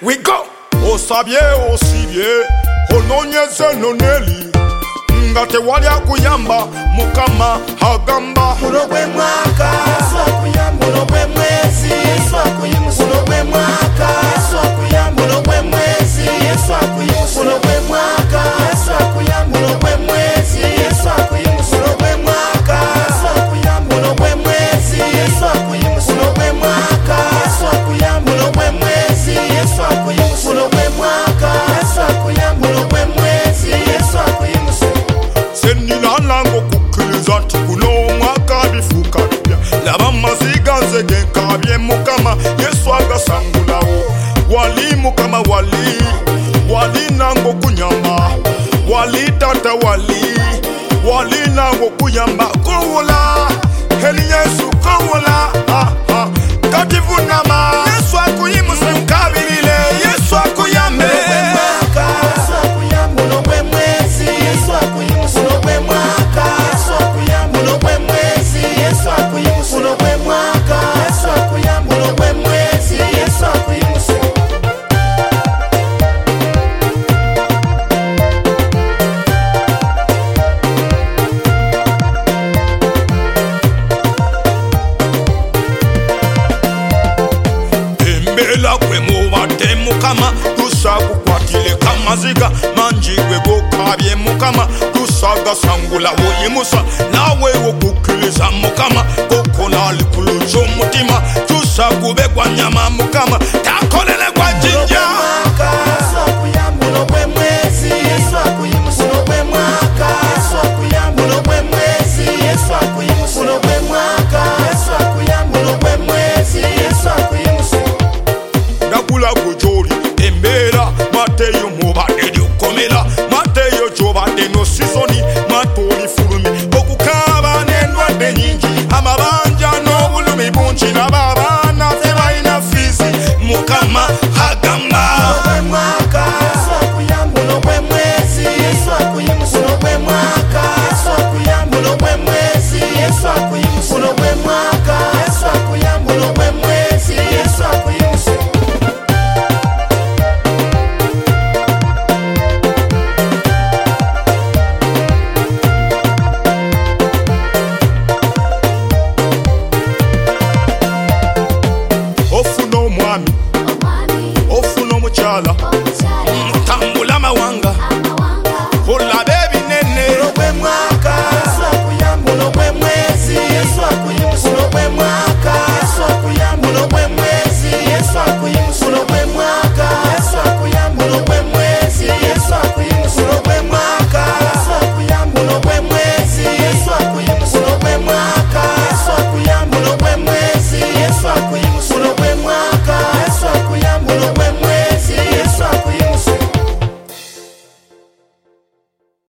we go. Osabye osibye ononyeze noneli ngate wali akuyamba mukama hagamba mulogwe mwaka Yesu akuyamba mulogwe mwezi Yesu akuyimusa mulogwe mwaka Yesu akuyamba mulogwe mwezi Yesu akuyimusa mulogwe mwaka Yesu akuyamba mulogwe mwezi Yesu akuyimusa mulogwe mwaka Yesu akuyamba mulogwe mwezi Yesu akuyimusa mulogwe mwaka Yesu akuyamba mulogwe mwezi Yesu akuyimusa mulogwe mwaka Yesu akuyamba mulogwe mwezi Yesu akuyimusa senilango kukiriza nti guno omwaka bifuuka bipya laba maziga nze genkabye mukama Yesu agasangulawo wali mukama wali nango kunyamba wali tata wali nango kuyamba kowola heli Yesu kowola kati vunama Yesu akuyimusa nkabilile Yesu akuyambe kwe mubate mukama tusakukwatile kamaziga manjigwe gokabye mukama tusagasangula woyimusa nawe wokukiliza mukama kokola likuluzo mutima tusakubegwa nyama mukama takolele kwa jinja Mateyo mubade lyukomera Mateyo jobade no sizoni matoli fulumi okukaba n'endwadde nyingi amabanja n'obulumi bungi n'abaana tebalina fizi mukama agamba ofuna omukyala